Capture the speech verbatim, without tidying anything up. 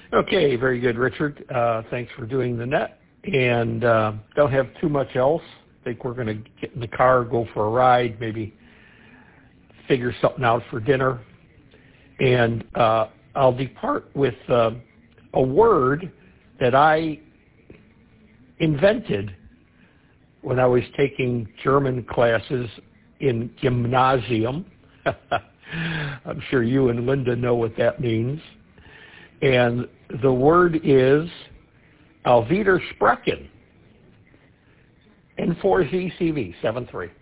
Okay, very good, Richard. Uh, thanks for doing the net. And uh, don't have too much else. I think we're going to get in the car, go for a ride, maybe figure something out for dinner. And uh, I'll depart with uh, a word that I invented when I was taking German classes in gymnasium. I'm sure you and Linda know what that means. And the word is Auf Wiedersprechen. N four Z C V seven three.